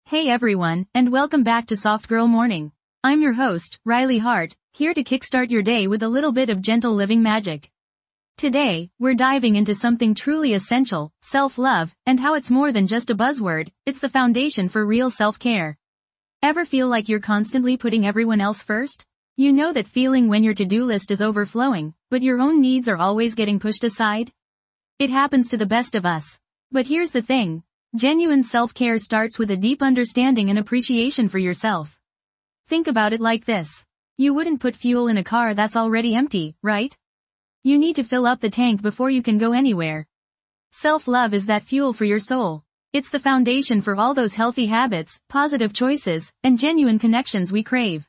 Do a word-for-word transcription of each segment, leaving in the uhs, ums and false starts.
Hey everyone, and welcome back to Soft Girl Morning. I'm your host, Riley Hart, here to kickstart your day with a little bit of gentle living magic. Today, we're diving into something truly essential, self-love, and how it's more than just a buzzword, it's the foundation for real self-care. Ever feel like you're constantly putting everyone else first? You know that feeling when your to-do list is overflowing, but your own needs are always getting pushed aside? It happens to the best of us. But here's the thing. Genuine self-care starts with a deep understanding and appreciation for yourself. Think about it like this. You wouldn't put fuel in a car that's already empty, right? You need to fill up the tank before you can go anywhere. Self-love is that fuel for your soul. It's the foundation for all those healthy habits, positive choices, and genuine connections we crave.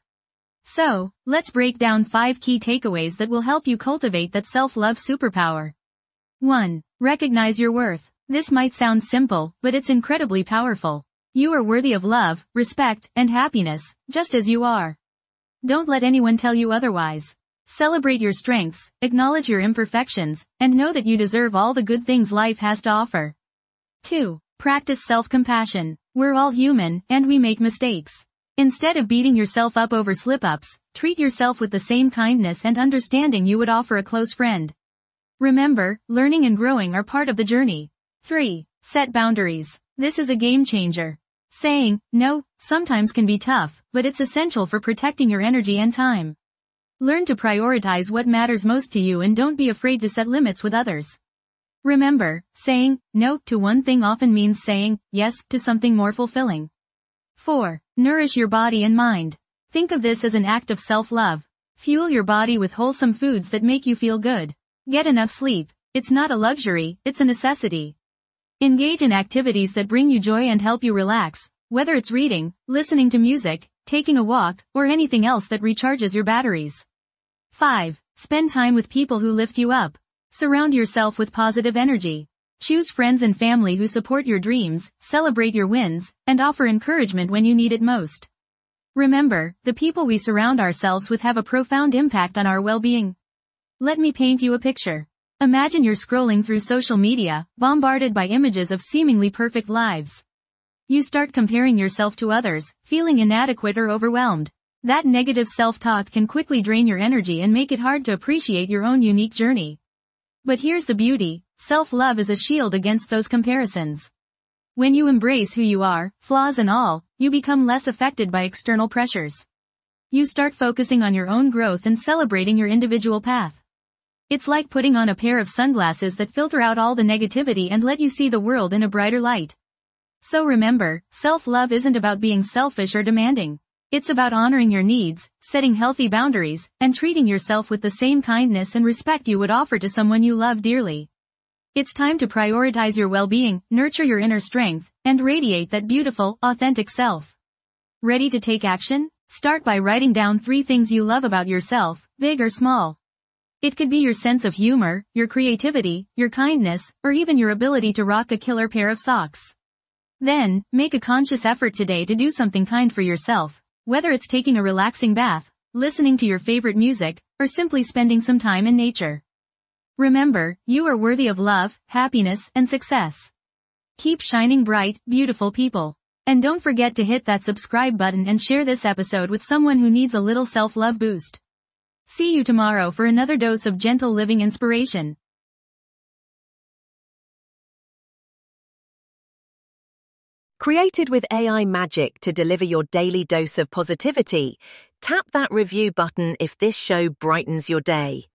So, let's break down five key takeaways that will help you cultivate that self-love superpower. one. Recognize your worth. This might sound simple, but it's incredibly powerful. You are worthy of love, respect, and happiness, just as you are. Don't let anyone tell you otherwise. Celebrate your strengths, acknowledge your imperfections, and know that you deserve all the good things life has to offer. two. Practice self-compassion. We're all human, and we make mistakes. Instead of beating yourself up over slip-ups, treat yourself with the same kindness and understanding you would offer a close friend. Remember, learning and growing are part of the journey. three. Set boundaries. This is a game changer. Saying no sometimes can be tough, but it's essential for protecting your energy and time. Learn to prioritize what matters most to you and don't be afraid to set limits with others. Remember, saying no to one thing often means saying yes to something more fulfilling. four. Nourish your body and mind. Think of this as an act of self-love. Fuel your body with wholesome foods that make you feel good. Get enough sleep. It's not a luxury, it's a necessity. Engage in activities that bring you joy and help you relax, whether it's reading, listening to music, taking a walk, or anything else that recharges your batteries. five. Spend time with people who lift you up. Surround yourself with positive energy. Choose friends and family who support your dreams, celebrate your wins, and offer encouragement when you need it most. Remember, the people we surround ourselves with have a profound impact on our well-being. Let me paint you a picture. Imagine you're scrolling through social media, bombarded by images of seemingly perfect lives. You start comparing yourself to others, feeling inadequate or overwhelmed. That negative self-talk can quickly drain your energy and make it hard to appreciate your own unique journey. But here's the beauty, self-love is a shield against those comparisons. When you embrace who you are, flaws and all, you become less affected by external pressures. You start focusing on your own growth and celebrating your individual path. It's like putting on a pair of sunglasses that filter out all the negativity and let you see the world in a brighter light. So remember, self-love isn't about being selfish or demanding. It's about honoring your needs, setting healthy boundaries, and treating yourself with the same kindness and respect you would offer to someone you love dearly. It's time to prioritize your well-being, nurture your inner strength, and radiate that beautiful, authentic self. Ready to take action? Start by writing down three things you love about yourself, big or small. It could be your sense of humor, your creativity, your kindness, or even your ability to rock a killer pair of socks. Then, make a conscious effort today to do something kind for yourself, whether it's taking a relaxing bath, listening to your favorite music, or simply spending some time in nature. Remember, you are worthy of love, happiness, and success. Keep shining bright, beautiful people. And don't forget to hit that subscribe button and share this episode with someone who needs a little self-love boost. See you tomorrow for another dose of gentle living inspiration. Created with A I magic to deliver your daily dose of positivity, tap that review button if this show brightens your day.